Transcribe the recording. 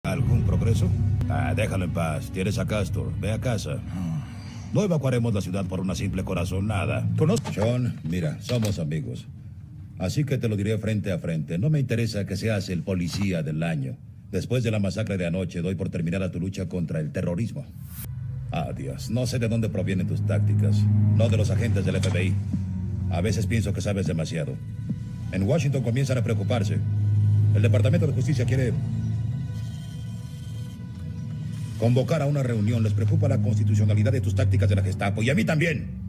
¿Algún progreso? Déjalo en paz. Tienes a Castor. Ve a casa. No evacuaremos la ciudad por una simple corazonada. ¿Conozco? Sean, mira, somos amigos. Así que te lo diré frente a frente. No me interesa que seas el policía del año. Después de la masacre de anoche, doy por terminada tu lucha contra el terrorismo. Adiós. No sé de dónde provienen tus tácticas. No de los agentes del FBI. A veces pienso que sabes demasiado. En Washington comienzan a preocuparse. El Departamento de Justicia quiere convocar a una reunión. Les preocupa la constitucionalidad de tus tácticas de la Gestapo. Y a mí también.